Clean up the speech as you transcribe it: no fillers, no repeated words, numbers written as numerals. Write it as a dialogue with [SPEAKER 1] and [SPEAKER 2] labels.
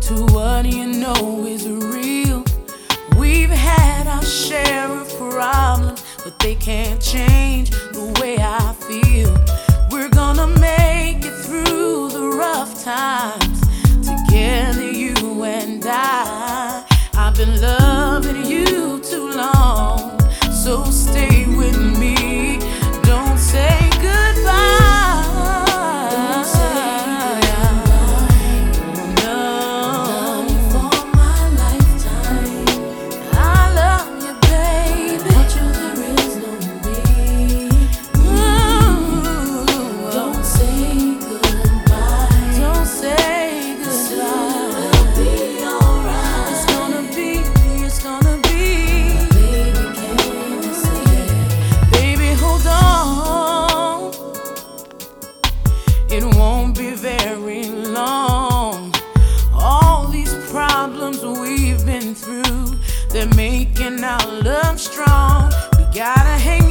[SPEAKER 1] to what you know is real. We've had our share of problems, but they can't change the way I feel. We're gonna make it through the rough times together, you and I. I've been loving you too long, so stay with me. Don't say goodbye. Don't say goodbye. No. Love you for my lifetime. I love you, baby. Without you there is no me. Don't say goodbye. Don't say goodbye. It'll be alright. It's gonna be. Baby, can you say it? Baby, hold on. It won't be very long. All these problems we've been through, they're making our love strong. We gotta hang